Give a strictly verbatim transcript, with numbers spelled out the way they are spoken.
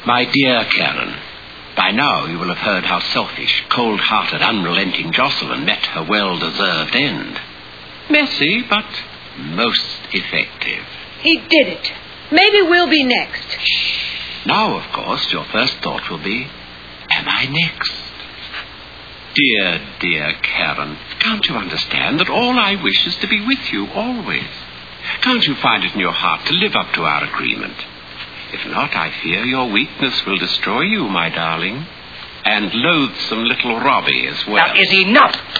My dear Karen, by now you will have heard how selfish, cold-hearted, unrelenting Jocelyn met her well-deserved end. Messy, but most effective. He did it. Maybe we'll be next. Now, of course, your first thought will be, am I next? Dear, dear Karen, can't you understand that all I wish is to be with you always? Can't you find it in your heart to live up to our agreement? If not, I fear your weakness will destroy you, my darling. And loathsome little Robbie as well. Now, is enough.